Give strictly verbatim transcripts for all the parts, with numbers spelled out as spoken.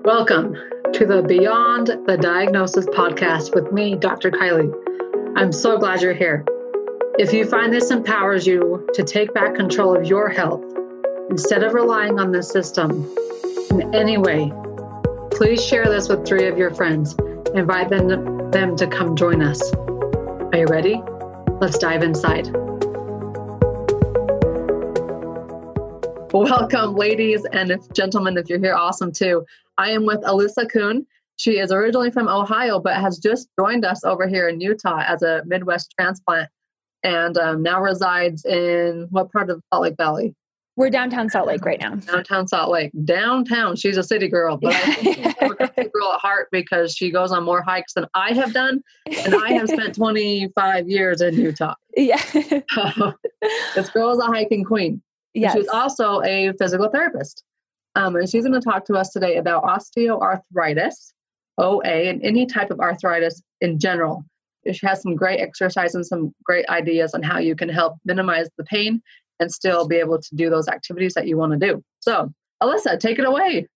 Welcome to the Beyond the Diagnosis podcast with me, Doctor Kylie. I'm so glad you're here. If you find this empowers you to take back control of your health instead of relying on the system in any way, please share this with three of your friends. Invite them, them to come join us. Are you ready? Let's dive inside. Welcome, ladies, and if gentlemen, if you're here, awesome too. I am with Alyssa Kuhn. She is originally from Ohio, but has just joined us over here in Utah as a Midwest transplant, and um, now resides in what part of Salt Lake Valley? We're downtown Salt Lake right now. Downtown Salt Lake. Downtown. She's a city girl, but I think she's a country girl at heart because she goes on more hikes than I have done, and I have spent twenty-five years in Utah. Yeah. This girl is a hiking queen. Yes. She's also a physical therapist. Um, and she's going to talk to us today about osteoarthritis, O A, and any type of arthritis in general. She has some great exercise and some great ideas on how you can help minimize the pain and still be able to do those activities that you want to do. So, Alyssa, take it away.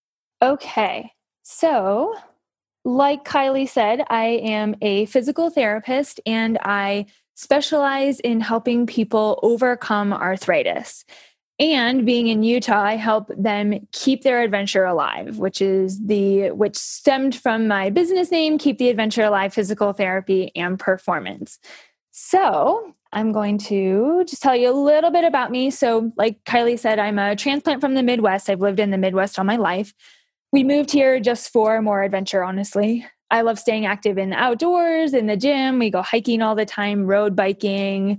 Okay. So, like Kylie said, I am a physical therapist and I specialize in helping people overcome arthritis. And being in Utah, I help them keep their adventure alive, which is the which stemmed from my business name, Keep the Adventure Alive Physical Therapy and Performance. So I'm going to just tell you a little bit about me. So like Kylie said, I'm a transplant from the Midwest. I've lived in the Midwest all my life. We moved here just for more adventure, honestly. I love staying active in the outdoors, in the gym. We go hiking all the time, road biking.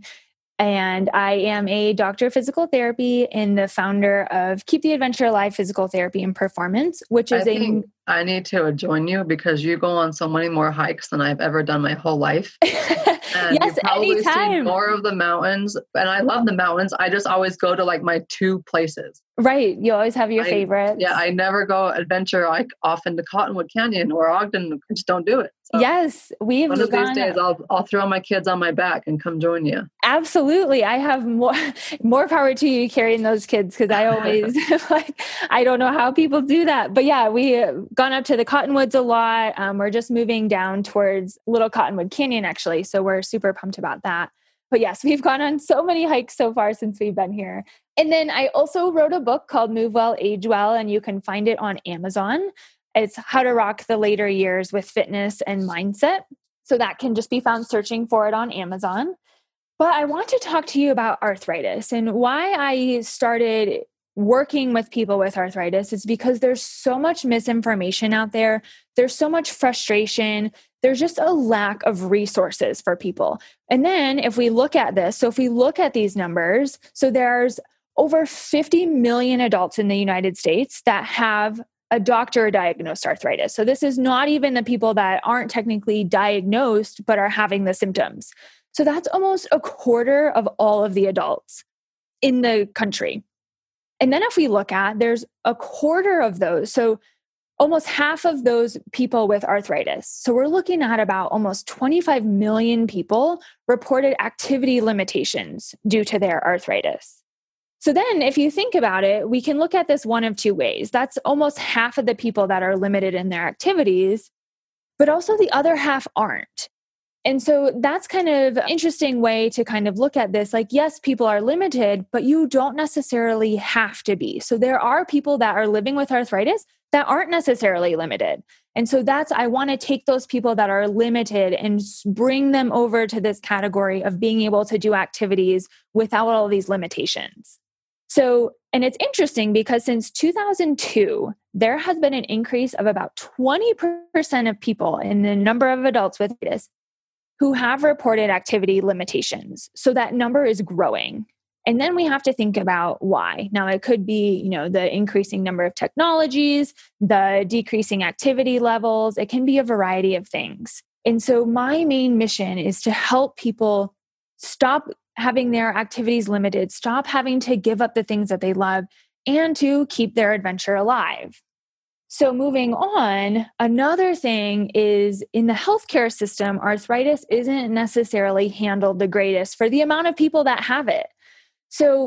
And I am a doctor of physical therapy and the founder of Keep the Adventure Alive Physical Therapy and Performance, which is I a... think I need to join you because you go on so many more hikes than I've ever done my whole life. And yes, you probably anytime. see more of the mountains. And I love the mountains. I just always go to like my two places. Right. You always have your I, favorites. Yeah, I never go adventure like off into Cottonwood Canyon or Ogden. I just don't do it. So yes, we've one of gone, these days I'll I'll throw my kids on my back and come join you. Absolutely. I have more more power to you carrying those kids because I always like I don't know how people do that. But yeah, we gone up to the Cottonwoods a lot. Um, we're just moving down towards Little Cottonwood Canyon actually, so we're super pumped about that. But yes, we've gone on so many hikes so far since we've been here. And then I also wrote a book called Move Well, Age Well, and you can find it on Amazon. It's How to Rock the Later Years with Fitness and Mindset. So that can just be found searching for it on Amazon. But I want to talk to you about arthritis and why I started working with people with arthritis is because there's so much misinformation out there. There's so much frustration. There's just a lack of resources for people. And then if we look at this, so if we look at these numbers, so there's over fifty million adults in the United States that have a doctor diagnosed arthritis. So this is not even the people that aren't technically diagnosed, but are having the symptoms. So that's almost a quarter of all of the adults in the country. And then if we look at, there's a quarter of those. So almost half of those people with arthritis. So we're looking at about almost twenty-five million people reported activity limitations due to their arthritis. So then if you think about it, we can look at this one of two ways. That's almost half of the people that are limited in their activities, but also the other half aren't. And so that's kind of an interesting way to kind of look at this. Like, yes, people are limited, but you don't necessarily have to be. So there are people that are living with arthritis that aren't necessarily limited. And so that's, I want to take those people that are limited and bring them over to this category of being able to do activities without all these limitations. So, and it's interesting because since two thousand two, there has been an increase of about twenty percent of people in the number of adults with arthritis who have reported activity limitations. So that number is growing. And then we have to think about why. Now, it could be, you know, the increasing number of technologies, the decreasing activity levels. It can be a variety of things. And so my main mission is to help people stop having their activities limited, stop having to give up the things that they love, and to keep their adventure alive. So moving on, another thing is in the healthcare system, arthritis isn't necessarily handled the greatest for the amount of people that have it. So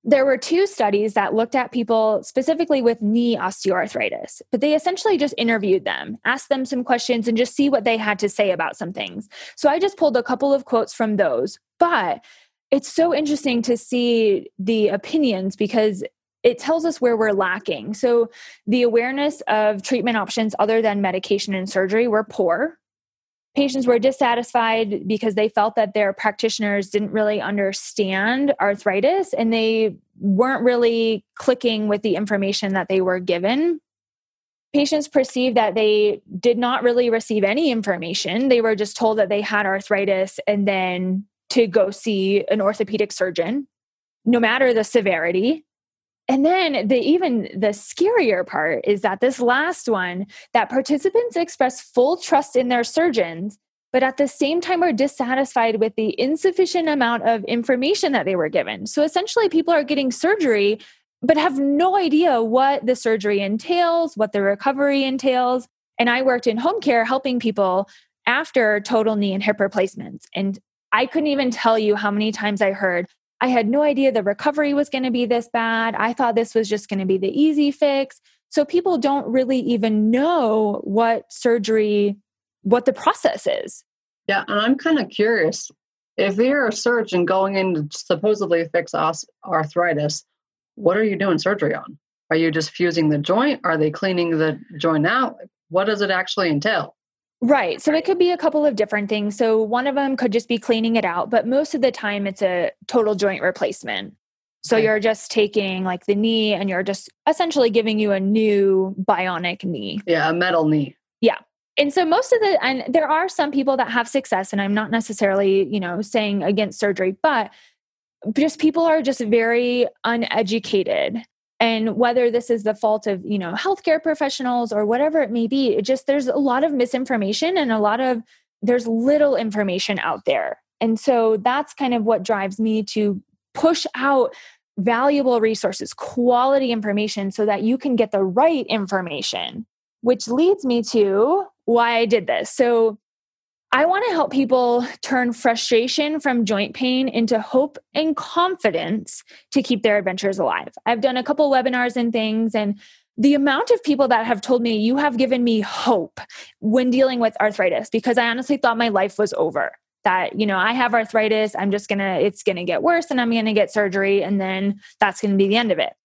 there were two studies that looked at people specifically with knee osteoarthritis, but they essentially just interviewed them, asked them some questions, and just see what they had to say about some things. So I just pulled a couple of quotes from those, but it's so interesting to see the opinions because it tells us where we're lacking. So the awareness of treatment options other than medication and surgery were poor. Patients were dissatisfied because they felt that their practitioners didn't really understand arthritis and they weren't really clicking with the information that they were given. Patients perceived that they did not really receive any information. They were just told that they had arthritis and then to go see an orthopedic surgeon, no matter the severity. And then the even the scarier part is that this last one, that participants express full trust in their surgeons, but at the same time are dissatisfied with the insufficient amount of information that they were given. So essentially people are getting surgery, but have no idea what the surgery entails, what the recovery entails. And I worked in home care helping people after total knee and hip replacements. And I couldn't even tell you how many times I heard, I had no idea the recovery was going to be this bad. I thought this was just going to be the easy fix. So people don't really even know what surgery, what the process is. Yeah, and I'm kind of curious. If you're a surgeon going in to supposedly fix os- arthritis, what are you doing surgery on? Are you just fusing the joint? Are they cleaning the joint out? What does it actually entail? Right. So it could be a couple of different things. So one of them could just be cleaning it out, but most of the time it's a total joint replacement. So okay. You're just taking like the knee and you're just essentially giving you a new bionic knee. Yeah, a metal knee. Yeah. And so most of the, and there are some people that have success, and I'm not necessarily, you know, saying against surgery, but just people are just very uneducated. And whether this is the fault of, you know, healthcare professionals or whatever it may be, it just, there's a lot of misinformation and a lot of, there's little information out there. And so that's kind of what drives me to push out valuable resources, quality information so that you can get the right information, which leads me to why I did this. So I want to help people turn frustration from joint pain into hope and confidence to keep their adventures alive. I've done a couple webinars and things, and the amount of people that have told me, you have given me hope when dealing with arthritis, because I honestly thought my life was over. That, you know, I have arthritis, I'm just going to, it's going to get worse and I'm going to get surgery, and then that's going to be the end of it.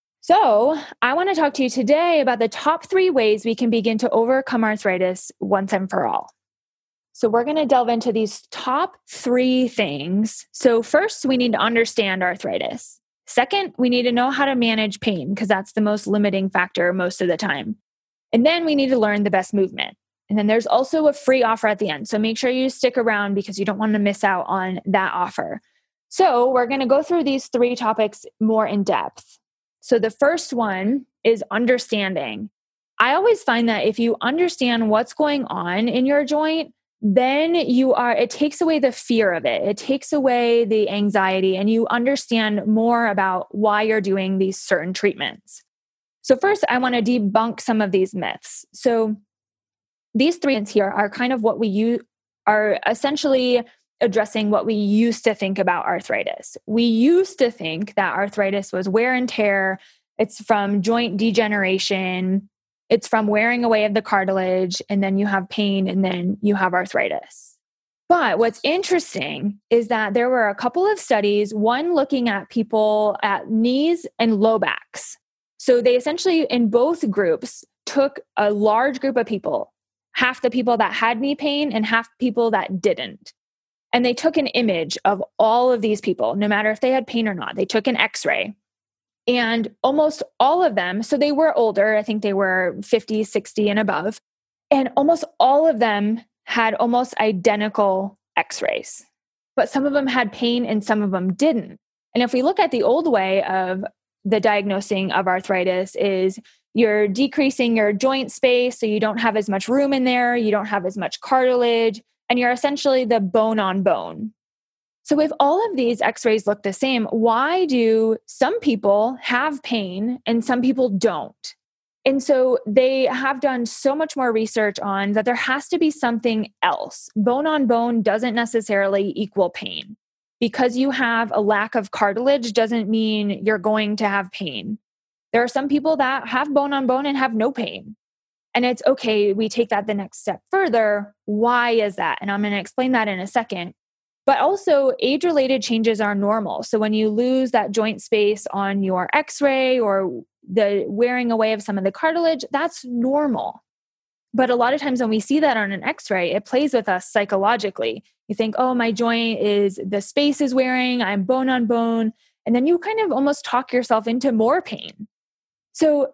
So I want to talk to you today about the top three ways we can begin to overcome arthritis once and for all. So we're going to delve into these top three things. So first, we need to understand arthritis. Second, we need to know how to manage pain because that's the most limiting factor most of the time. And then we need to learn the best movement. And then there's also a free offer at the end. So make sure you stick around because you don't want to miss out on that offer. So we're going to go through these three topics more in depth. So the first one is understanding. I always find that if you understand what's going on in your joint, then you are, it takes away the fear of it. It takes away the anxiety, and you understand more about why you're doing these certain treatments. So first, I want to debunk some of these myths. So these three myths here are kind of what we use, are essentially addressing what we used to think about arthritis. We used to think that arthritis was wear and tear. It's from joint degeneration. It's from wearing away of the cartilage, and then you have pain, and then you have arthritis. But what's interesting is that there were a couple of studies, one looking at people at knees and low backs. So they essentially, in both groups, took a large group of people, half the people that had knee pain and half people that didn't. And they took an image of all of these people, no matter if they had pain or not. They took an x-ray. And almost all of them, so they were older, I think they were fifty, sixty and above, and almost all of them had almost identical x-rays. But some of them had pain and some of them didn't. And if we look at the old way of the diagnosing of arthritis is you're decreasing your joint space so you don't have as much room in there, you don't have as much cartilage, and you're essentially the bone on bone. So if all of these x-rays look the same, why do some people have pain and some people don't? And so they have done so much more research on that there has to be something else. Bone on bone doesn't necessarily equal pain. because you have a lack of cartilage doesn't mean you're going to have pain. There are some people that have bone on bone and have no pain. And it's okay. We take that the next step further. Why is that? And I'm going to explain that in a second. But also, age-related changes are normal. So when you lose that joint space on your x-ray or the wearing away of some of the cartilage, that's normal. But a lot of times when we see that on an x-ray, it plays with us psychologically. You think, oh, my joint is, the space is wearing, I'm bone on bone. And then you kind of almost talk yourself into more pain. So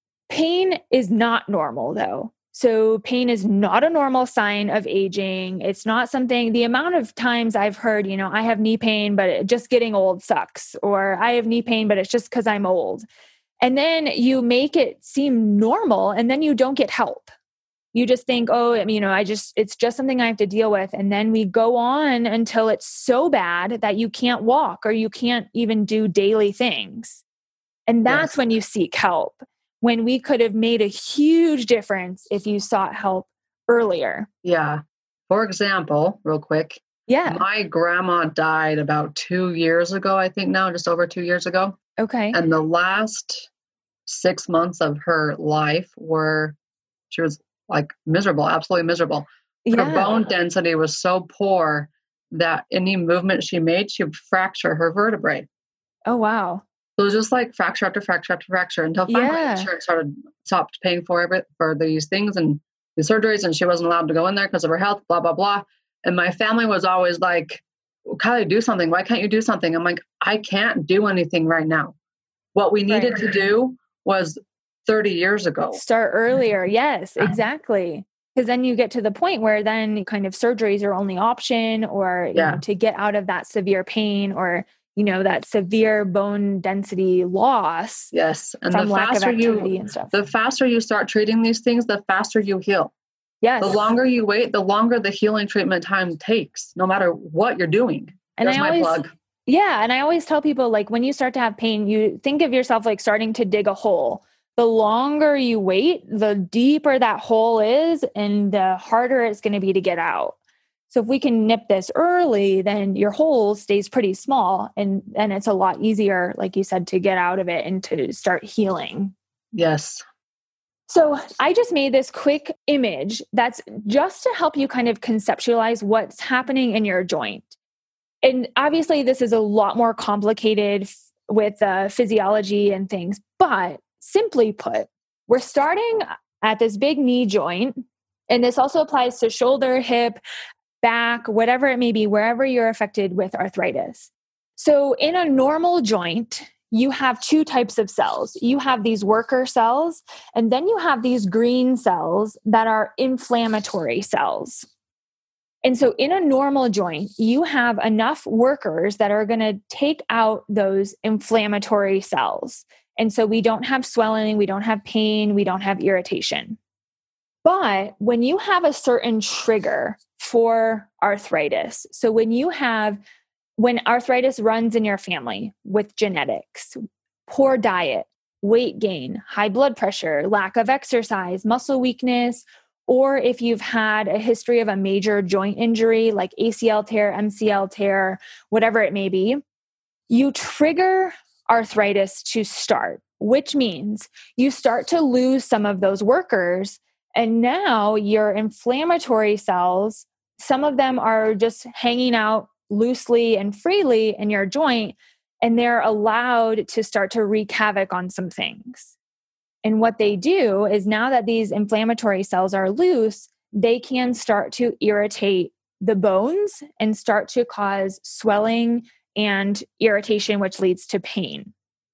pain is not normal though. So pain is not a normal sign of aging. It's not something, the amount of times I've heard, you know, I have knee pain, but just getting old sucks. Or I have knee pain, but it's just because I'm old. And then you make it seem normal and then you don't get help. You just think, oh, you know, I just, it's just something I have to deal with. And then we go on until it's so bad that you can't walk or you can't even do daily things. And that's yes. when you seek help. When we could have made a huge difference if you sought help earlier. Yeah. For example, real quick. Yeah. My grandma died about two years ago, I think now, just over two years ago. Okay. And the last six months of her life were, she was like miserable, absolutely miserable. Her yeah. bone density was so poor that any movement she made, she would fracture her vertebrae. Oh, wow. So it was just like fracture after fracture after fracture until finally yeah. insurance started stopped paying for it for these things and the surgeries, and she wasn't allowed to go in there because of her health, blah, blah, blah. And my family was always like, Kylie, do something. Why can't you do something? I'm like, I can't do anything right now. What we needed right. to do was thirty years ago. Start earlier. Yes, exactly. Because then you get to the point where then kind of surgeries are only option, or you yeah. know, to get out of that severe pain or you know, that severe bone density loss. Yes. And from the lack faster of activity you, and stuff. the faster you start treating these things, the faster you heal. Yes. The longer you wait, the longer the healing treatment time takes, no matter what you're doing. And There's I my always, plug. Yeah. And I always tell people, like, when you start to have pain, you think of yourself like starting to dig a hole. The longer you wait, the deeper that hole is and the harder it's going to be to get out. So if we can nip this early, then your hole stays pretty small and, and it's a lot easier, like you said, to get out of it and to start healing. Yes. So I just made this quick image that's just to help you kind of conceptualize what's happening in your joint. And obviously this is a lot more complicated f- with uh, physiology and things, but simply put, we're starting at this big knee joint. And this also applies to shoulder, hip, back, whatever it may be, wherever you're affected with arthritis. So in a normal joint, you have two types of cells. You have these worker cells, and then you have these green cells that are inflammatory cells. And so in a normal joint, you have enough workers that are going to take out those inflammatory cells. And so we don't have swelling, we don't have pain, we don't have irritation. But when you have a certain trigger for arthritis, so when you have, when arthritis runs in your family with genetics, poor diet, weight gain, high blood pressure, lack of exercise, muscle weakness, or if you've had a history of a major joint injury like A C L tear, M C L tear, whatever it may be, you trigger arthritis to start, which means you start to lose some of those workers. And now your inflammatory cells, some of them are just hanging out loosely and freely in your joint, and they're allowed to start to wreak havoc on some things. And what they do is now that these inflammatory cells are loose, they can start to irritate the bones and start to cause swelling and irritation, which leads to pain.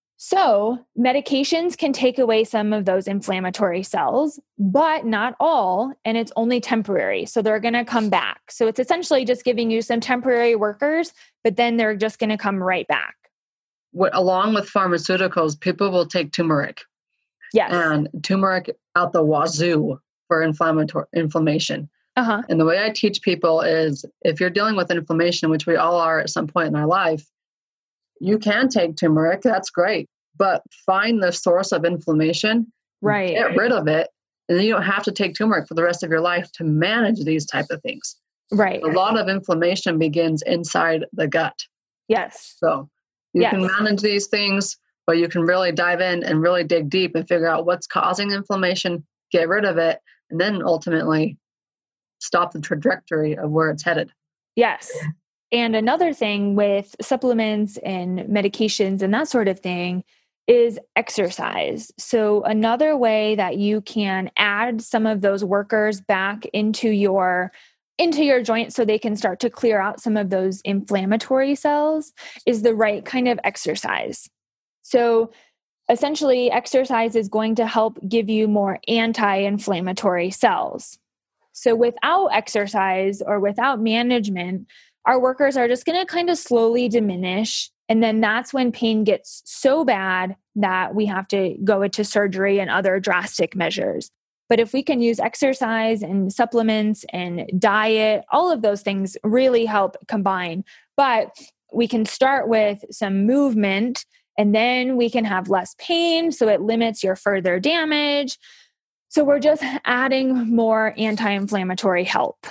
So medications can take away some of those inflammatory cells, but not all, and it's only temporary. So they're going to come back. So it's essentially just giving you some temporary workers, but then they're just going to come right back. What, along with pharmaceuticals, people will take turmeric. Yes. And turmeric out the wazoo for inflammatory inflammation. Uh-huh. And the way I teach people is if you're dealing with inflammation, which we all are at some point in our life, you can take turmeric. That's great. But find the source of inflammation, right? Get rid of it. And then you don't have to take turmeric for the rest of your life to manage these type of things. Right. A lot of inflammation begins inside the gut. Yes. So you yes. can manage these things, but you can really dive in and really dig deep and figure out what's causing inflammation, get rid of it, and then ultimately stop the trajectory of where it's headed. Yes. And another thing with supplements and medications and that sort of thing is exercise. So another way that you can add some of those workers back into your into your joint so they can start to clear out some of those inflammatory cells is the right kind of exercise. So essentially, exercise is going to help give you more anti-inflammatory cells. So without exercise or without management, our workers are just going to kind of slowly diminish. And then that's when pain gets so bad that we have to go into surgery and other drastic measures. But if we can use exercise and supplements and diet, all of those things really help combine. But we can start with some movement, and then we can have less pain, so it limits your further damage. So we're just adding more anti-inflammatory help.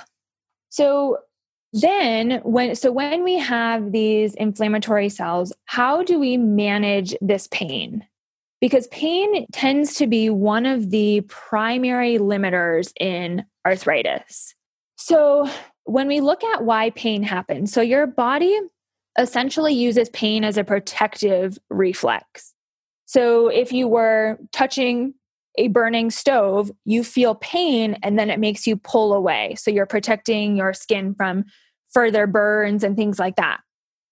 So then when so when we have these inflammatory cells, how do we manage this pain? Because pain tends to be one of the primary limiters in arthritis. So when we look at why pain happens, so your body essentially uses pain as a protective reflex. So if you were touching a burning stove, you feel pain and then it makes you pull away. So you're protecting your skin from further burns and things like that.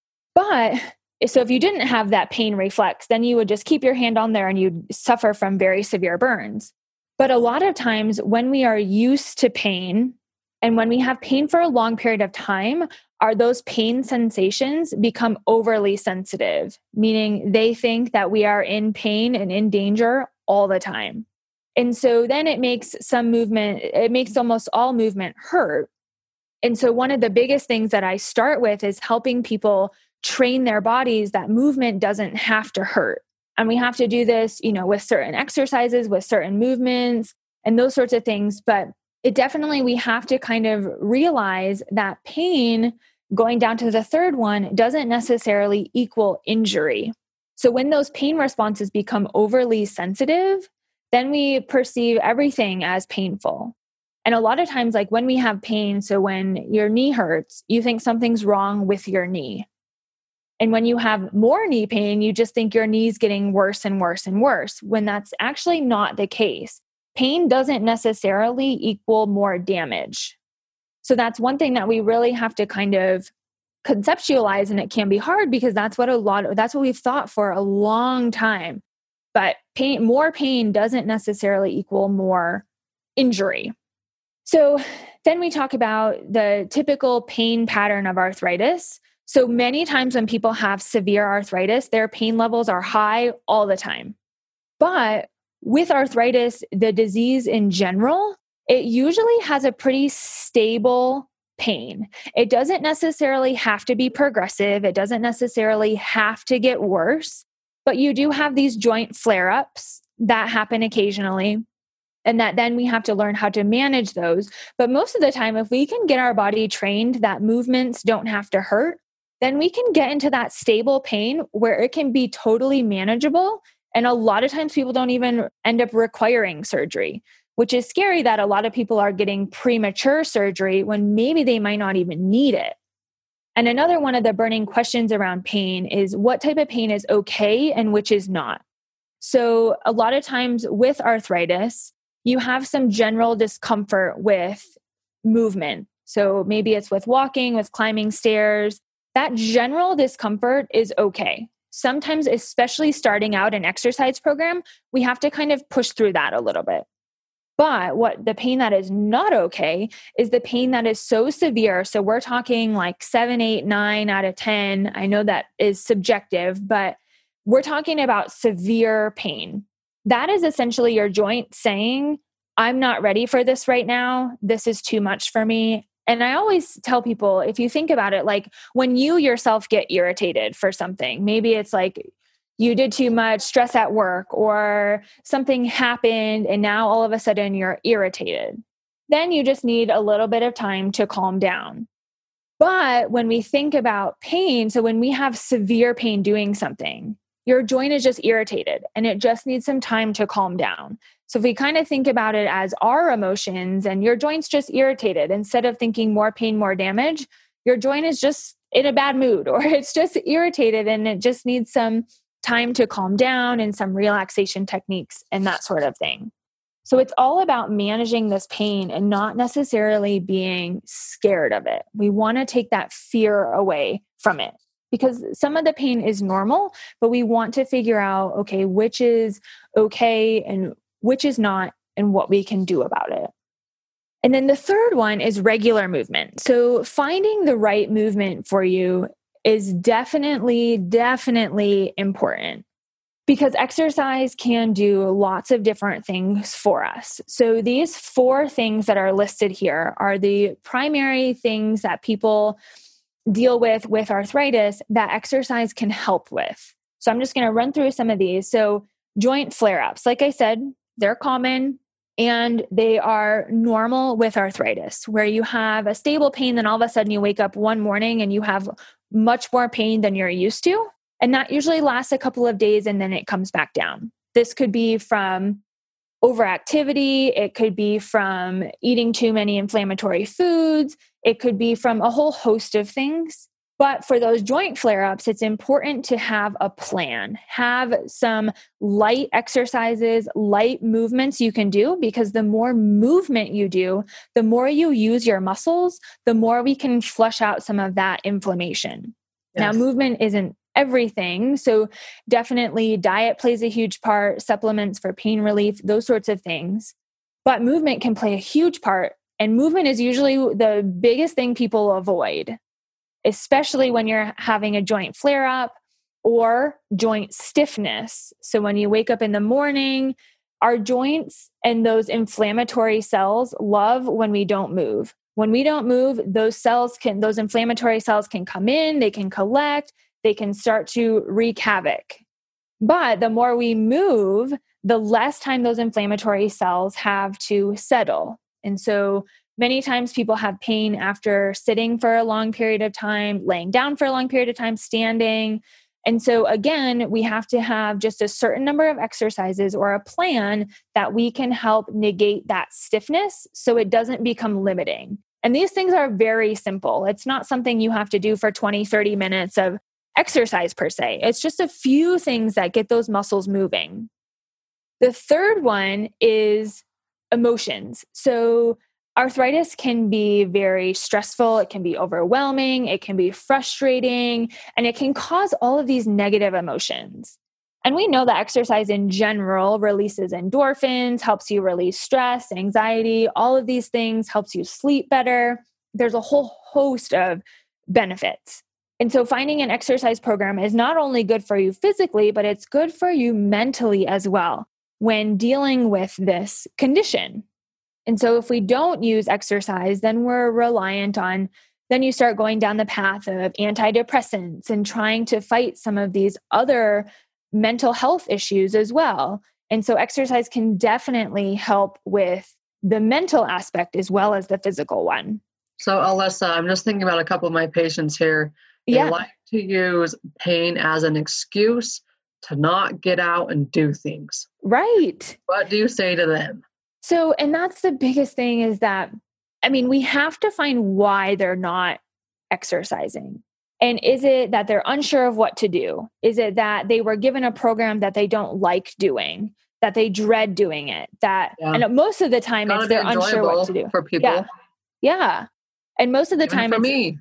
But so if you didn't have that pain reflex, then you would just keep your hand on there and you'd suffer from very severe burns. But a lot of times when we are used to pain and when we have pain for a long period of time, are those pain sensations become overly sensitive, meaning they think that we are in pain and in danger all the time. And so then it makes some movement, it makes almost all movement hurt. And so one of the biggest things that I start with is helping people train their bodies that movement doesn't have to hurt. And we have to do this, you know, with certain exercises, with certain movements and those sorts of things. But it definitely, we have to kind of realize that pain, going down to the third one, doesn't necessarily equal injury. So when those pain responses become overly sensitive, then we perceive everything as painful. And a lot of times, like when we have pain, so when your knee hurts, you think something's wrong with your knee. And when you have more knee pain, you just think your knee's getting worse and worse and worse, when that's actually not the case. Pain doesn't necessarily equal more damage. So that's one thing that we really have to kind of conceptualize, and it can be hard because that's what a lot of, that's what we've thought for a long time. But pain, more pain doesn't necessarily equal more injury. So then we talk about the typical pain pattern of arthritis. So many times when people have severe arthritis, their pain levels are high all the time. But with arthritis, the disease in general, it usually has a pretty stable pain. It doesn't necessarily have to be progressive. It doesn't necessarily have to get worse, but you do have these joint flare-ups that happen occasionally, and that then we have to learn how to manage those. But most of the time, if we can get our body trained that movements don't have to hurt, then we can get into that stable pain where it can be totally manageable. And a lot of times people don't even end up requiring surgery, which is scary that a lot of people are getting premature surgery when maybe they might not even need it. And another one of the burning questions around pain is what type of pain is okay and which is not. So a lot of times with arthritis, you have some general discomfort with movement. So maybe it's with walking, with climbing stairs. That general discomfort is okay. Sometimes, especially starting out an exercise program, we have to kind of push through that a little bit. But what the pain that is not okay is the pain that is so severe. So we're talking like seven, eight, nine out of ten. I know that is subjective, but we're talking about severe pain. That is essentially your joint saying, I'm not ready for this right now. This is too much for me. And I always tell people, if you think about it, like when you yourself get irritated for something, maybe it's like you did too much stress at work or something happened and now all of a sudden you're irritated. Then you just need a little bit of time to calm down. But when we think about pain, so when we have severe pain doing something, your joint is just irritated and it just needs some time to calm down. So if we kind of think about it as our emotions and your joint's just irritated, instead of thinking more pain, more damage, your joint is just in a bad mood or it's just irritated and it just needs some time to calm down and some relaxation techniques and that sort of thing. So it's all about managing this pain and not necessarily being scared of it. We want to take that fear away from it because some of the pain is normal, but we want to figure out, okay, which is okay and which is not and what we can do about it. And then the third one is regular movement. So finding the right movement for you is definitely, definitely important. Because exercise can do lots of different things for us. So these four things that are listed here are the primary things that people deal with with arthritis that exercise can help with. So I'm just going to run through some of these. So joint flare-ups, like I said, they're common and they are normal with arthritis, where you have a stable pain, then all of a sudden you wake up one morning and you have much more pain than you're used to. And that usually lasts a couple of days and then it comes back down. This could be from overactivity. It could be from eating too many inflammatory foods. It could be from a whole host of things. But for those joint flare-ups, it's important to have a plan, have some light exercises, light movements you can do, because the more movement you do, the more you use your muscles, the more we can flush out some of that inflammation. Yes. Now, movement isn't everything. So definitely diet plays a huge part, supplements for pain relief, those sorts of things. But movement can play a huge part. And movement is usually the biggest thing people avoid, especially when you're having a joint flare-up or joint stiffness. So when you wake up in the morning, our joints and those inflammatory cells love when we don't move. When we don't move, those cells can, those inflammatory cells can come in, they can collect, they can start to wreak havoc. But the more we move, the less time those inflammatory cells have to settle. And so many times people have pain after sitting for a long period of time, laying down for a long period of time, standing. And so again, we have to have just a certain number of exercises or a plan that we can help negate that stiffness so it doesn't become limiting. And these things are very simple. It's not something you have to do for twenty, thirty minutes of exercise per se. It's just a few things that get those muscles moving. The third one is emotions. So arthritis can be very stressful. It can be overwhelming. It can be frustrating, and it can cause all of these negative emotions. And we know that exercise in general releases endorphins, helps you release stress, anxiety, all of these things, helps you sleep better. There's a whole host of benefits. And so finding an exercise program is not only good for you physically, but it's good for you mentally as well when dealing with this condition. And so if we don't use exercise, then we're reliant on, then you start going down the path of antidepressants and trying to fight some of these other mental health issues as well. And so exercise can definitely help with the mental aspect as well as the physical one. So Alyssa, I'm just thinking about a couple of my patients here. They yeah. like to use pain as an excuse to not get out and do things. Right. What do you say to them? So, and that's the biggest thing is that, I mean, we have to find why they're not exercising. And is it that they're unsure of what to do? Is it that they were given a program that they don't like doing, that they dread doing it? That, yeah. and most of the time Gotta it's they're unsure what to do. For people. Yeah. yeah. And most of the Even time for it's, me.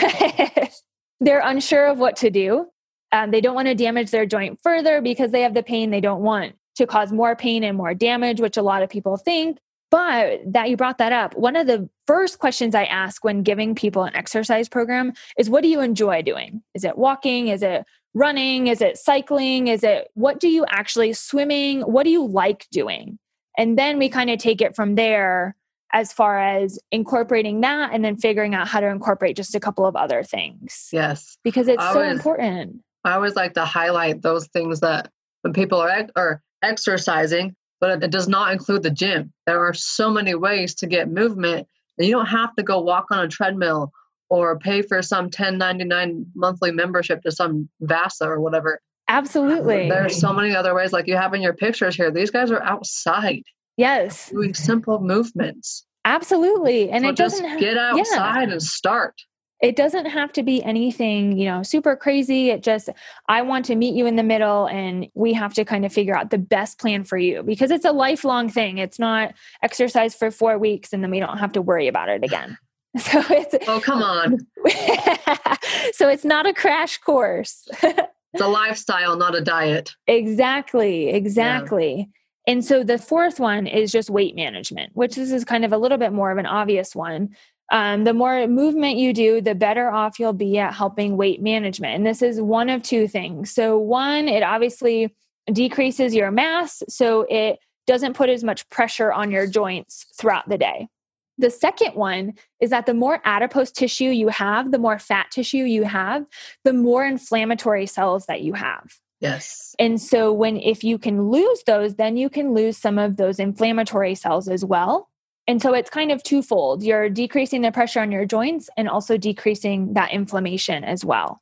they're unsure of what to do. Um, they don't want to damage their joint further because they have the pain. They don't want to cause more pain and more damage, which a lot of people think. But that you brought that up, one of the first questions I ask when giving people an exercise program is, what do you enjoy doing? Is it walking? Is it running? Is it cycling? Is it, what do you actually, swimming? What do you like doing? And then we kind of take it from there as far as incorporating that and then figuring out how to incorporate just a couple of other things. Yes. Because it's I so always, important. I always like to highlight those things that when people are, are exercising, but it does not include the gym. There are so many ways to get movement, and you don't have to go walk on a treadmill or pay for some ten ninety-nine monthly membership to some VASA or whatever. Absolutely. There's so many other ways, like you have in your pictures here. These guys are outside. Yes. Doing simple movements. Absolutely. And so it just doesn't ha- get outside yeah. and start. It doesn't have to be anything, you know, super crazy. It just, I want to meet you in the middle, and we have to kind of figure out the best plan for you, because it's a lifelong thing. It's not exercise for four weeks and then we don't have to worry about it again. So it's, oh, come on. So it's not a crash course. It's a lifestyle, not a diet. Exactly. Exactly. Yeah. And so the fourth one is just weight management, which this is kind of a little bit more of an obvious one. Um, the more movement you do, the better off you'll be at helping weight management. And this is one of two things. So one, it obviously decreases your mass, so it doesn't put as much pressure on your joints throughout the day. The second one is that the more adipose tissue you have, the more fat tissue you have, the more inflammatory cells that you have. Yes. And so when, if you can lose those, then you can lose some of those inflammatory cells as well. And so it's kind of twofold. You're decreasing the pressure on your joints and also decreasing that inflammation as well.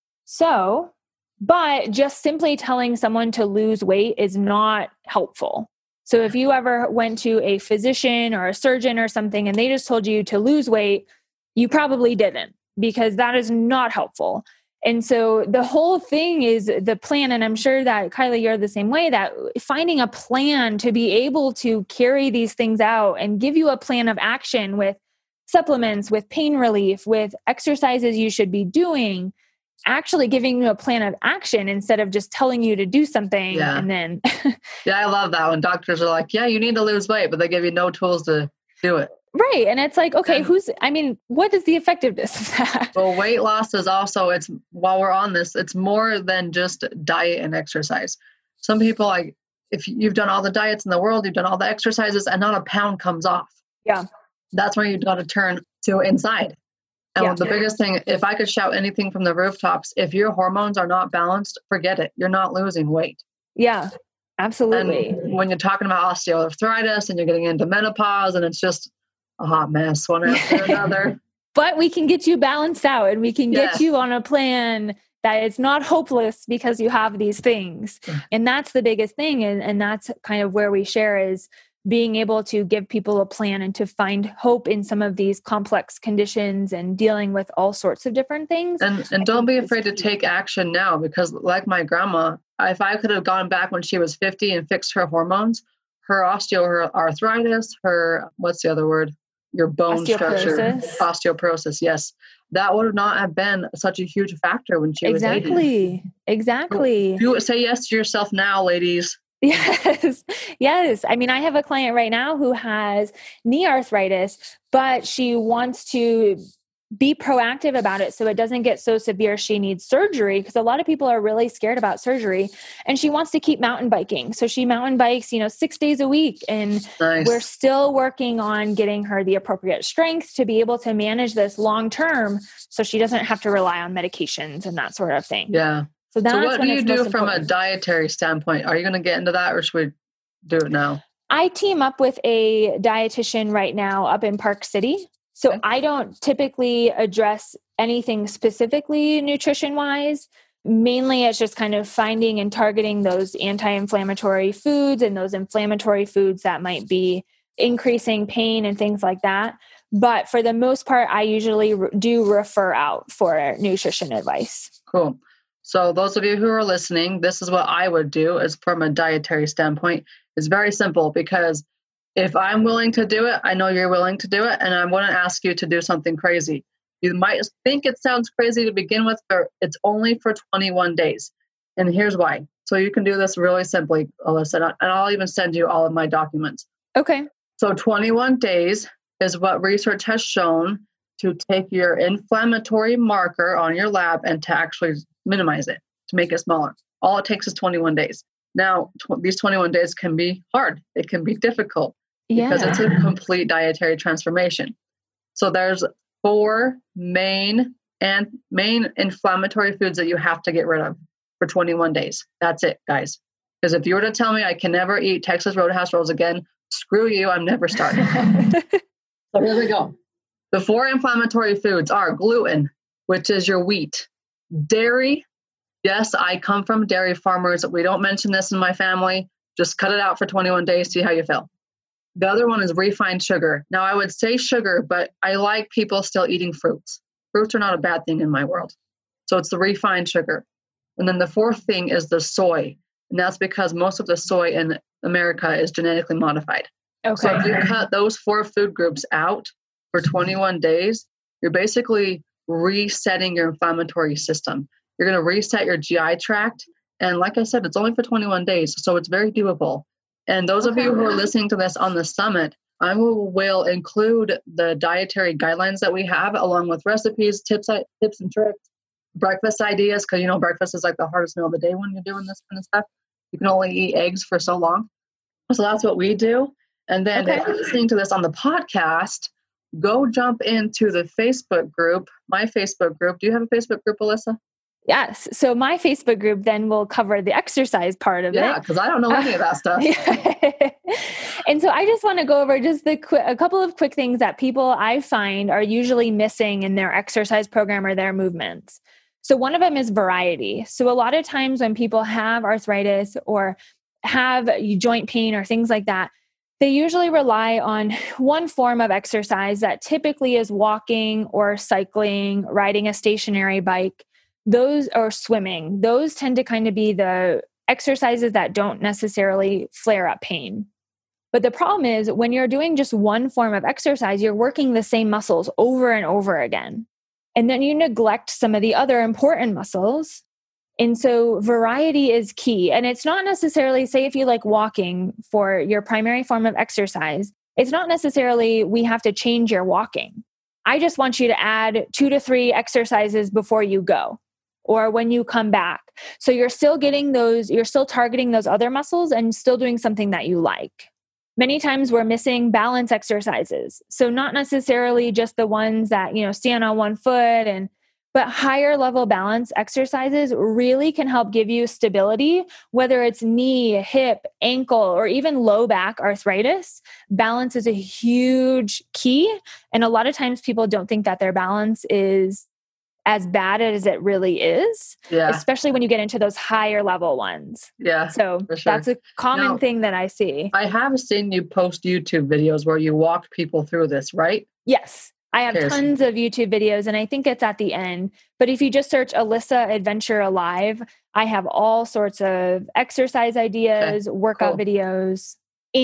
So, but just simply telling someone to lose weight is not helpful. So if you ever went to a physician or a surgeon or something and they just told you to lose weight, you probably didn't, because that is not helpful. And so the whole thing is the plan. And I'm sure that Kylie, you're the same way, that finding a plan to be able to carry these things out and give you a plan of action with supplements, with pain relief, with exercises you should be doing, actually giving you a plan of action instead of just telling you to do something. Yeah. And then. Yeah, I love that when doctors are like, yeah, you need to lose weight, but they give you no tools to do it. Right. And it's like, okay, and, who's, I mean, what is the effectiveness of that? Well, weight loss is also, it's, while we're on this, it's more than just diet and exercise. Some people, like, if you've done all the diets in the world, you've done all the exercises and not a pound comes off. Yeah. That's where you've got to turn to inside. And yeah. the biggest thing, if I could shout anything from the rooftops, if your hormones are not balanced, forget it. You're not losing weight. Yeah, absolutely. And when you're talking about osteoarthritis and you're getting into menopause and it's just a hot mess one after another. But we can get you balanced out, and we can yes. get you on a plan that it's not hopeless because you have these things. And that's the biggest thing. And, and that's kind of where we share, is being able to give people a plan and to find hope in some of these complex conditions and dealing with all sorts of different things. And and don't be afraid to take action now, because like my grandma, if I could have gone back when she was fifty and fixed her hormones, her osteoarthritis, her, what's the other word? Your bone structure, osteoporosis. Yes. That would not have been such a huge factor when she was exactly. eighty. Exactly. Do say yes to yourself now, ladies. Yes. Yes. I mean, I have a client right now who has knee arthritis, but she wants to be proactive about it so it doesn't get so severe she needs surgery, because a lot of people are really scared about surgery, and she wants to keep mountain biking. So she mountain bikes, you know, six days a week, and nice. We're still working on getting her the appropriate strength to be able to manage this long term, so she doesn't have to rely on medications and that sort of thing. Yeah. So, that's so what when do you do from important. a dietary standpoint? Are you going to get into that, or should we do it now? I team up with a dietitian right now up in Park City. So okay. I don't typically address anything specifically nutrition-wise. Mainly it's just kind of finding and targeting those anti-inflammatory foods and those inflammatory foods that might be increasing pain and things like that. But for the most part, I usually re- do refer out for nutrition advice. Cool. So those of you who are listening, this is what I would do as from a dietary standpoint. It's very simple, because if I'm willing to do it, I know you're willing to do it, and I'm going to ask you to do something crazy. You might think it sounds crazy to begin with, but it's only for twenty-one days. And here's why. So you can do this really simply, Alyssa, and I'll even send you all of my documents. Okay. So twenty-one days is what research has shown to take your inflammatory marker on your lab and to actually minimize it, to make it smaller. All it takes is twenty-one days. Now, tw- these twenty-one days can be hard. It can be difficult yeah. because it's a complete dietary transformation. So there's four main and main inflammatory foods that you have to get rid of for twenty-one days. That's it, guys. Because if you were to tell me I can never eat Texas Roadhouse rolls again, screw you, I'm never starting. So here we go. The four inflammatory foods are gluten, which is your wheat, dairy. Yes, I come from dairy farmers. We don't mention this in my family. Just cut it out for twenty-one days, see how you feel. The other one is refined sugar. Now, I would say sugar, but I like people still eating fruits. Fruits are not a bad thing in my world. So it's the refined sugar. And then the fourth thing is the soy. And that's because most of the soy in America is genetically modified. Okay. So if you cut those four food groups out for twenty-one days, you're basically resetting your inflammatory system. You're going to reset your G I tract. And like I said, it's only for twenty-one days. So it's very doable. And those Okay. of you who are listening to this on the summit, I will, will include the dietary guidelines that we have along with recipes, tips, tips and tricks, breakfast ideas, because you know breakfast is like the hardest meal of the day when you're doing this kind of stuff. You can only eat eggs for so long. So that's what we do. And then Okay. if you're listening to this on the podcast, go jump into the Facebook group, my Facebook group. Do you have a Facebook group, Alyssa? Yes. So my Facebook group then will cover the exercise part of Yeah, it. because I don't know any of that stuff. And so I just want to go over just the qu- a couple of quick things that people I find are usually missing in their exercise program or their movements. So one of them is variety. So a lot of times when people have arthritis or have joint pain or things like that, they usually rely on one form of exercise that typically is walking or cycling, riding a stationary bike. Those are swimming. Those tend to kind of be the exercises that don't necessarily flare up pain. But the problem is when you're doing just one form of exercise, you're working the same muscles over and over again. And then you neglect some of the other important muscles. And so variety is key. And it's not necessarily, say if you like walking for your primary form of exercise, it's not necessarily we have to change your walking. I just want you to add two to three exercises before you go or when you come back. So you're still getting those, you're still targeting those other muscles and still doing something that you like. Many times we're missing balance exercises. So not necessarily just the ones that, you know, stand on one foot and, but higher level balance exercises really can help give you stability, whether it's knee, hip, ankle, or even low back arthritis. Balance is a huge key. And a lot of times people don't think that their balance is as bad as it really is, Yeah. especially when you get into those higher level ones. Yeah. So for sure. that's a common Now, thing that I see. I have seen you post YouTube videos where you walk people through this, right? Yes. I have Okay. tons of YouTube videos and I think it's at the end. But if you just search Alyssa Adventure Alive, I have all sorts of exercise ideas, Okay. workout Cool. videos,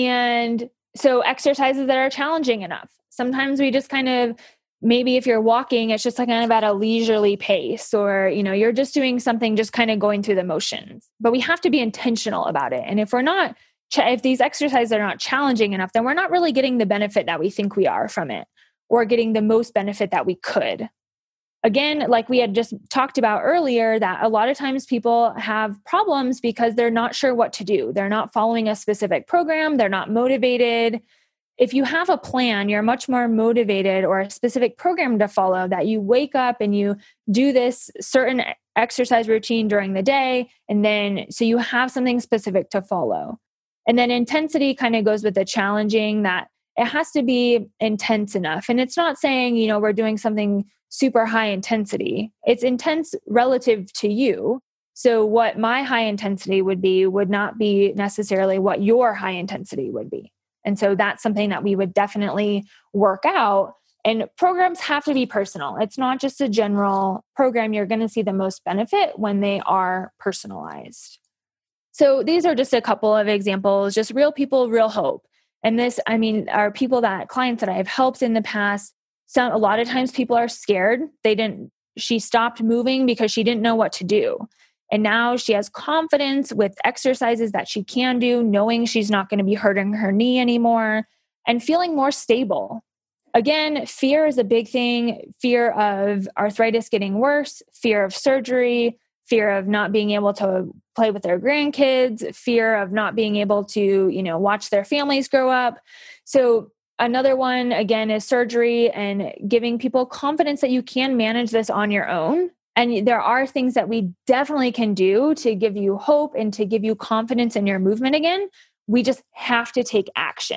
and so exercises that are challenging enough. Sometimes we just kind of, maybe if you're walking, it's just like kind of at a leisurely pace, or, you know, you're just doing something, just kind of going through the motions. But we have to be intentional about it. And if we're not, if these exercises are not challenging enough, then we're not really getting the benefit that we think we are from it, or getting the most benefit that we could. Again, like we had just talked about earlier, that a lot of times people have problems because they're not sure what to do. They're not following a specific program. They're not motivated. If you have a plan, you're much more motivated, or a specific program to follow, that you wake up and you do this certain exercise routine during the day. And then, so you have something specific to follow. And then intensity kind of goes with the challenging, that it has to be intense enough. And it's not saying, you know, we're doing something super high intensity. It's intense relative to you. So what my high intensity would be would not be necessarily what your high intensity would be. And so that's something that we would definitely work out. And programs have to be personal. It's not just a general program. You're going to see the most benefit when they are personalized. So these are just a couple of examples, just real people, real hope. And this, I mean, are people that clients that I've helped in the past. Some, a lot of times people are scared. They didn't, she stopped moving because she didn't know what to do. And now she has confidence with exercises that she can do, knowing she's not going to be hurting her knee anymore, and feeling more stable. Again, fear is a big thing. Fear of arthritis getting worse, fear of surgery, fear of not being able to play with their grandkids, fear of not being able to, you know, watch their families grow up. So another one, again, is surgery, and giving people confidence that you can manage this on your own. And there are things that we definitely can do to give you hope and to give you confidence in your movement again. We just have to take action.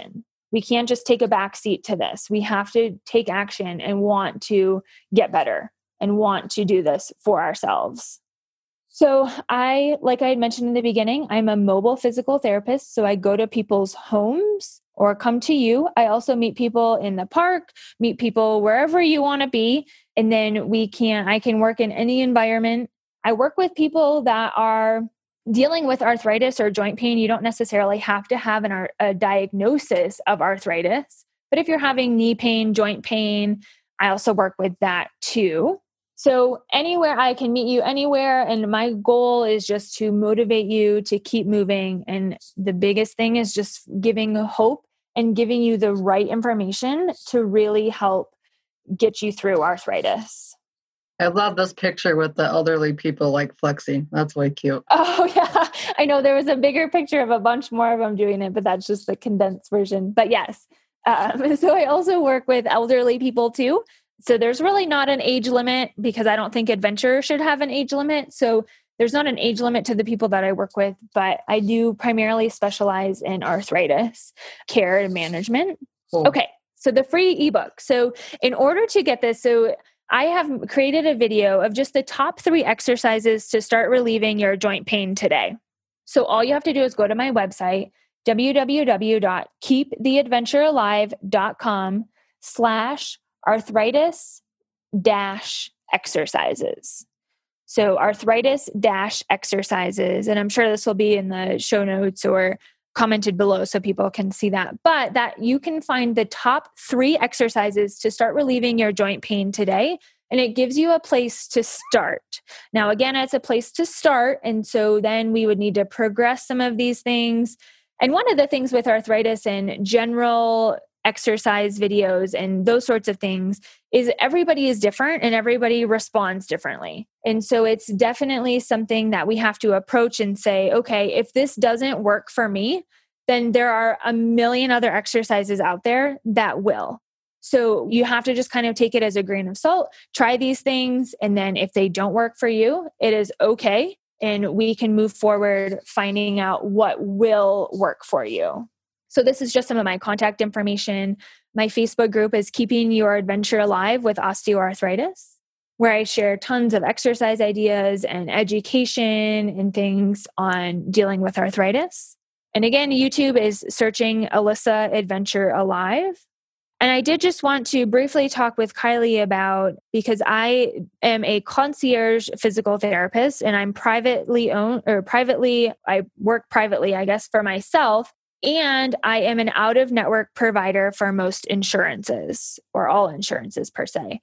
We can't just take a back seat to this. We have to take action and want to get better and want to do this for ourselves. So I, like I had mentioned in the beginning, I'm a mobile physical therapist. So I go to people's homes or come to you. I also meet people in the park, meet people wherever you want to be. And then we can, I can work in any environment. I work with people that are dealing with arthritis or joint pain. You don't necessarily have to have an, a diagnosis of arthritis, but if you're having knee pain, joint pain, I also work with that too. So anywhere I can meet you anywhere. And my goal is just to motivate you to keep moving. And the biggest thing is just giving hope and giving you the right information to really help get you through arthritis. I love this picture with the elderly people like flexing. That's way cute. Oh yeah. I know there was a bigger picture of a bunch more of them doing it, but that's just the condensed version. But yes. Um, so I also work with elderly people too. So there's really not an age limit because I don't think adventure should have an age limit. So there's not an age limit to the people that I work with, but I do primarily specialize in arthritis care and management. Cool. Okay. So the free ebook. So in order to get this, so I have created a video of just the top three exercises to start relieving your joint pain today. So all you have to do is go to my website, www.keeptheadventurealive.com slash arthritis dash exercises. So arthritis dash exercises. And I'm sure this will be in the show notes or commented below so people can see that. But that you can find the top three exercises to start relieving your joint pain today. And it gives you a place to start. Now, again, it's a place to start. And so then we would need to progress some of these things. And one of the things with arthritis and general exercise videos and those sorts of things is everybody is different and everybody responds differently. And so it's definitely something that we have to approach and say, okay, if this doesn't work for me, then there are a million other exercises out there that will. So you have to just kind of take it as a grain of salt, try these things. And then if they don't work for you, it is okay. And we can move forward finding out what will work for you. So this is just some of my contact information. My Facebook group is Keeping Your Adventure Alive with Osteoarthritis, where I share tons of exercise ideas and education and things on dealing with arthritis. And again, YouTube is searching Alyssa Adventure Alive. And I did just want to briefly talk with Kylie about, because I am a concierge physical therapist and I'm privately owned or privately, I work privately, I guess, for myself. And I am an out-of-network provider for most insurances or all insurances per se.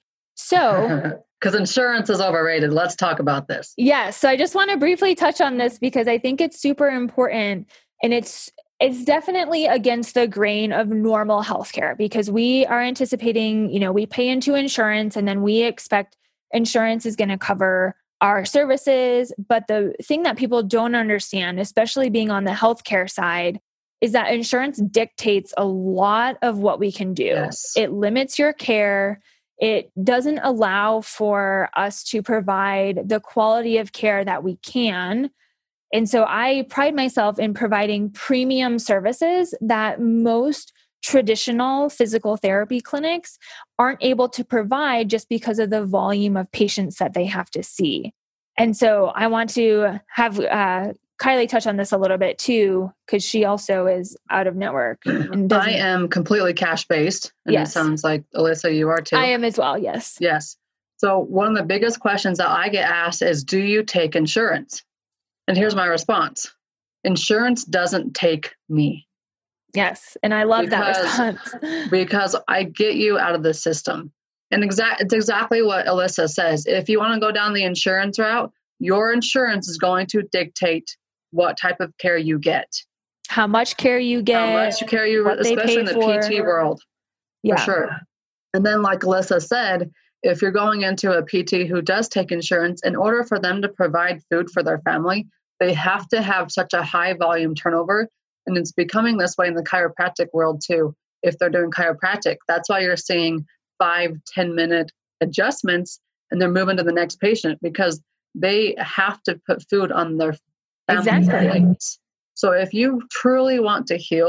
So, because insurance is overrated. Let's talk about this. Yes. Yeah, so I just want to briefly touch on this because I think it's super important. And it's it's definitely against the grain of normal healthcare because we are anticipating, you know, we pay into insurance and then we expect insurance is going to cover our services. But the thing that people don't understand, especially being on the healthcare side, is that insurance dictates a lot of what we can do. Yes. It limits your care. It doesn't allow for us to provide the quality of care that we can. And so I pride myself in providing premium services that most traditional physical therapy clinics aren't able to provide just because of the volume of patients that they have to see. And so I want to have uh, Kylie touch on this a little bit too, because she also is out of network. And I am completely cash-based. And yes. It sounds like, Alyssa, you are too. I am as well, yes. Yes. So one of the biggest questions that I get asked is, do you take insurance? And here's my response. Insurance doesn't take me. Yes. And I love because, that response. Because I get you out of the system. And exact, it's exactly what Alyssa says. If you want to go down the insurance route, your insurance is going to dictate what type of care you get. How much care you get. How much care you, especially in the for. P T world. Yeah. For sure. And then like Alyssa said, if you're going into a P T who does take insurance, in order for them to provide food for their family, they have to have such a high volume turnover. And it's becoming this way in the chiropractic world too. If they're doing chiropractic, that's why you're seeing five, ten minute adjustments and they're moving to the next patient because they have to put food on their family exactly. plates. So if you truly want to heal,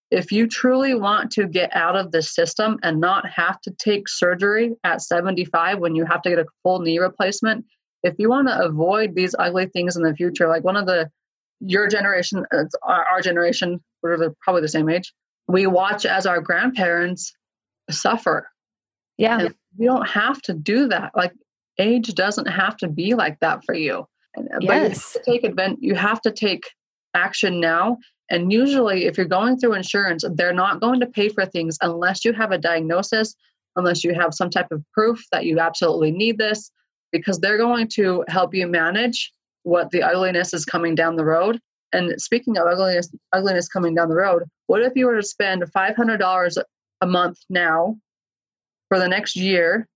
if you truly want to get out of this system and not have to take surgery at seventy-five when you have to get a full knee replacement, if you want to avoid these ugly things in the future, like one of the, your generation, it's our, our generation, we're probably the same age, we watch as our grandparents suffer. Yeah. And you don't have to do that. Like age doesn't have to be like that for you. But yes. you have to take advantage, you have to take action now. And usually if you're going through insurance, they're not going to pay for things unless you have a diagnosis, unless you have some type of proof that you absolutely need this, because they're going to help you manage what the ugliness is coming down the road. And speaking of ugliness, ugliness coming down the road, what if you were to spend five hundred dollars a month now for the next year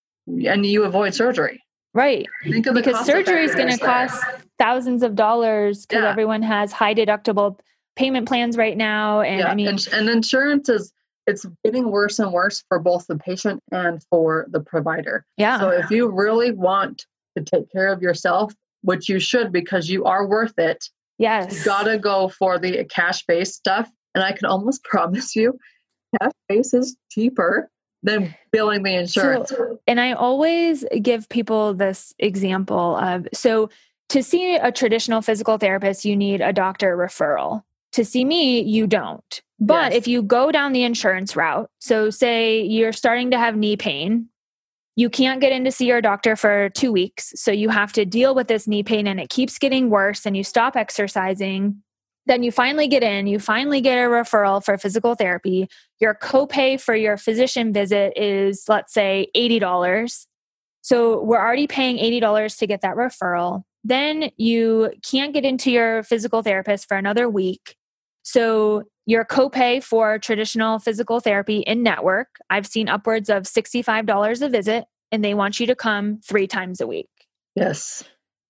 and you avoid surgery? Right. Think of because surgery is going to cost thousands of dollars because yeah. everyone has high deductible payment plans right now. And yeah. I mean, and, and insurance is, it's getting worse and worse for both the patient and for the provider. Yeah. So if you really want to take care of yourself, which you should because you are worth it, yes, you gotta go for the cash-based stuff. And I can almost promise you, cash-based is cheaper than billing the insurance. So, and I always give people this example of, so to see a traditional physical therapist, you need a doctor referral. To see me, you don't. But Yes. if you go down the insurance route, so say you're starting to have knee pain, you can't get in to see your doctor for two weeks. So you have to deal with this knee pain and it keeps getting worse and you stop exercising. Then you finally get in, you finally get a referral for physical therapy. Your copay for your physician visit is, let's say, eighty dollars. So we're already paying eighty dollars to get that referral. Then you can't get into your physical therapist for another week. So your copay for traditional physical therapy in network, I've seen upwards of sixty-five dollars a visit, and they want you to come three times a week. Yes.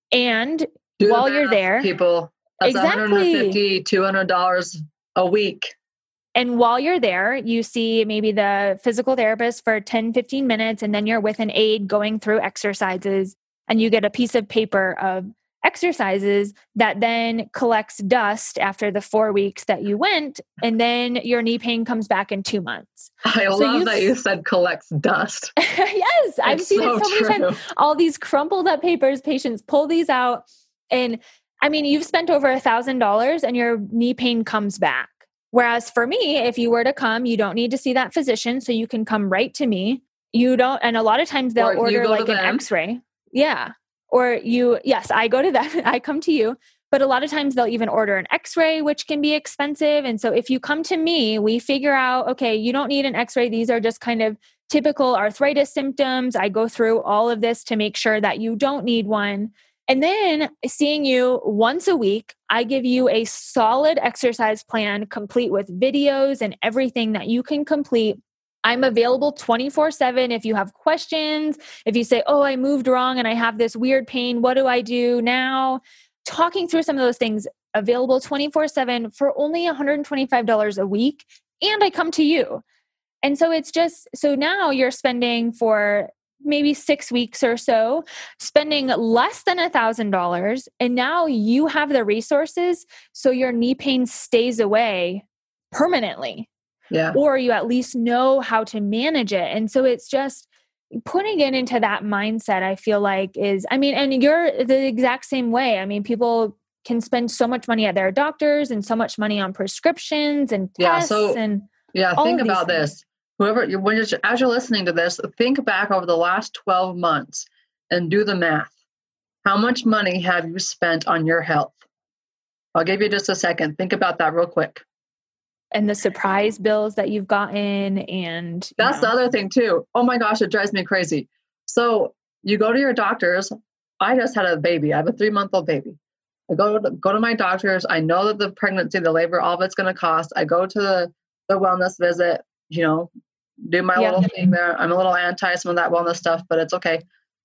And Do while the you're math, there, people, that's exactly. one hundred fifty dollars, two hundred dollars a week. And while you're there, you see maybe the physical therapist for ten, fifteen minutes, and then you're with an aide going through exercises, and you get a piece of paper of exercises that then collects dust after the four weeks that you went, and then your knee pain comes back in two months. I so love that you said collects dust. Yes, I've it's seen so it so many true. times. All these crumpled up papers, patients pull these out, and I mean, you've spent over a thousand dollars and your knee pain comes back. Whereas for me, if you were to come, you don't need to see that physician, so you can come right to me. You don't, and a lot of times they'll Or order like an them. X-ray. Yeah. Or you, yes, I go to them, I come to you, but a lot of times they'll even order an X-ray, which can be expensive. And so if you come to me, we figure out, okay, you don't need an X-ray. These are just kind of typical arthritis symptoms. I go through all of this to make sure that you don't need one. And then seeing you once a week, I give you a solid exercise plan complete with videos and everything that you can complete. I'm available twenty-four seven if you have questions. If you say, oh, I moved wrong and I have this weird pain, what do I do now? Talking through some of those things, available twenty-four seven for only one hundred twenty-five dollars a week. And I come to you. And so it's just, so now you're spending for maybe six weeks or so, spending less than a thousand dollars. And now you have the resources. So your knee pain stays away permanently. Yeah. Or you at least know how to manage it. And so it's just putting it into that mindset, I feel like is, I mean, and you're the exact same way. I mean, people can spend so much money at their doctors and so much money on prescriptions and tests. Yeah, so, and yeah, all think of about these this. Whoever, when you're, as you're listening to this, think back over the last twelve months and do the math. How much money have you spent on your health? I'll give you just a second. Think about that real quick. And the surprise bills that you've gotten. And that's know. the other thing too. Oh my gosh, it drives me crazy. So you go to your doctors. I just had a baby. I have a three month old baby. I go to, go to my doctors. I know that the pregnancy, the labor, all of it's going to cost. I go to the, the wellness visit, you know, do my yeah. little thing there. I'm a little anti some of that wellness stuff, but it's okay.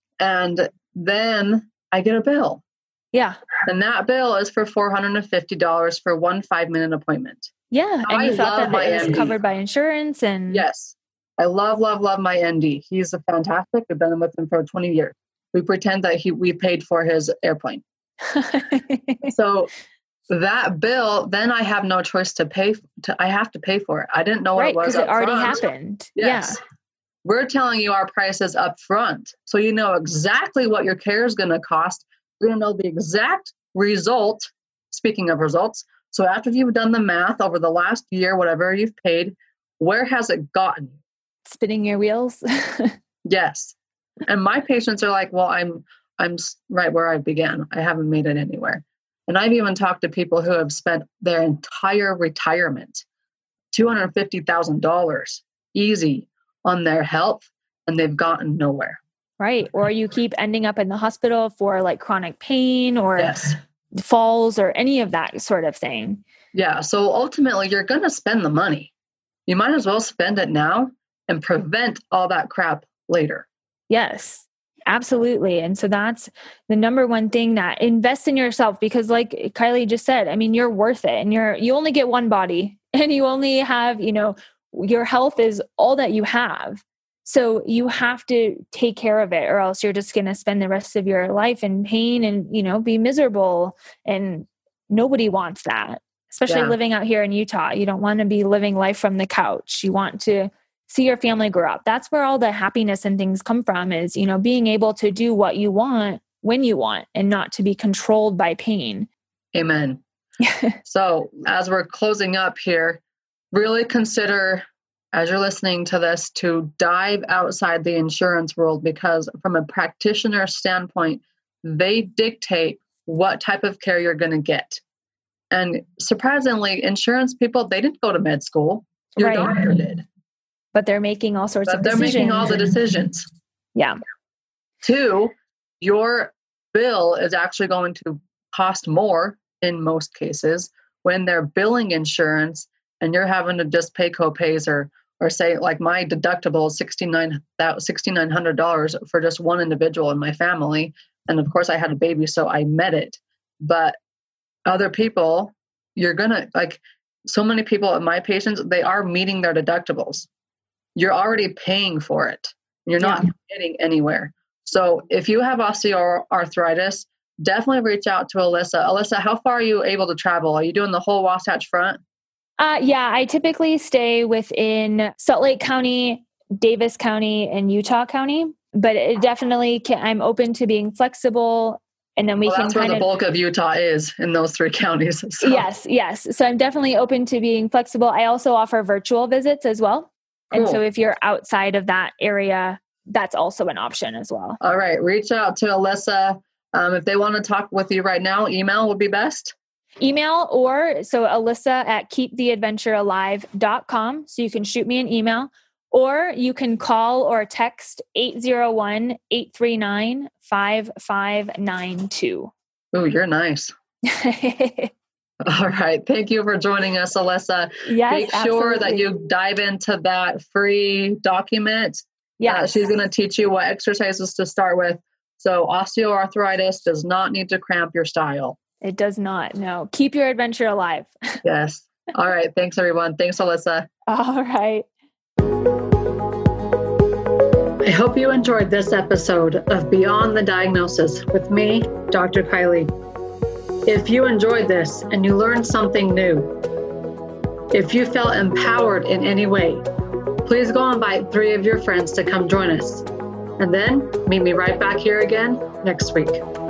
And then I get a bill. Yeah. And that bill is for four hundred fifty dollars for one five minute appointment. Yeah. And I you thought that my it was M D. covered by insurance. And yes, I love, love, love my N D. He's a fantastic. We've been with him for twenty years. We pretend that he, we paid for his airplane. So that bill, then I have no choice to pay. To, I have to pay for it. I didn't know what right, it was. Because it already front. happened. Yes. Yeah. We're telling you our prices up front. So you know exactly what your care is going to cost. You're going to know the exact result. Speaking of results. So after you've done the math over the last year, whatever you've paid, where has it gotten you? Spinning your wheels. Yes. And my patients are like, well, I'm, I'm right where I began. I haven't made it anywhere. And I've even talked to people who have spent their entire retirement, two hundred fifty thousand dollars easy on their health, and they've gotten nowhere. Right. Or you keep ending up in the hospital for like chronic pain or yes. falls or any of that sort of thing. Yeah. So ultimately, you're going to spend the money. You might as well spend it now and prevent all that crap later. Yes. Absolutely. And so that's the number one thing, that invest in yourself, because like Kylie just said, I mean, you're worth it, and you're, you only get one body, and you only have, you know, your health is all that you have. So you have to take care of it, or else you're just going to spend the rest of your life in pain and, you know, be miserable. And nobody wants that, especially yeah. living out here in Utah. You don't want to be living life from the couch. You want to see your family grow up. That's where all the happiness and things come from, is, you know, being able to do what you want when you want, and not to be controlled by pain. Amen. So as we're closing up here, really consider, as you're listening to this, to dive outside the insurance world, because from a practitioner standpoint, they dictate what type of care you're going to get. And surprisingly, insurance people, they didn't go to med school. Your right. doctor did. But they're making all sorts but of they're decisions. They're making all the decisions. Yeah. Two, your bill is actually going to cost more in most cases when they're billing insurance, and you're having to just pay co-pays, or or say, like, my deductible is sixty-nine hundred dollars for just one individual in my family. And of course I had a baby, so I met it. But other people, you're going to, like, so many people, my patients, they are meeting their deductibles. You're already paying for it. You're not yeah. getting anywhere. So if you have osteoarthritis, definitely reach out to Alyssa. Alyssa, how far are you able to travel? Are you doing the whole Wasatch Front? Uh, yeah, I typically stay within Salt Lake County, Davis County, and Utah County. But it definitely can, I'm open to being flexible. And then we well, can that's where kind the of, bulk of Utah is, in those three counties. So. Yes, yes. So I'm definitely open to being flexible. I also offer virtual visits as well. Cool. And so if you're outside of that area, that's also an option as well. All right. Reach out to Alyssa. Um, if they want to talk with you right now, email would be best. Email, or so Alyssa at keep the adventure alive dot com. So you can shoot me an email, or you can call or text eight oh one, eight three nine, five five nine two. Oh, you're nice. All right. Thank you for joining us, Alyssa. Yes, Make sure absolutely. that you dive into that free document. Yeah, uh, she's going to teach you what exercises to start with. So osteoarthritis does not need to cramp your style. It does not. No. Keep your adventure alive. Yes. All right. Thanks, everyone. Thanks, Alyssa. All right. I hope you enjoyed this episode of Beyond the Diagnosis with me, Doctor Kylie. If you enjoyed this and you learned something new, if you felt empowered in any way, please go invite three of your friends to come join us. And then meet me right back here again next week.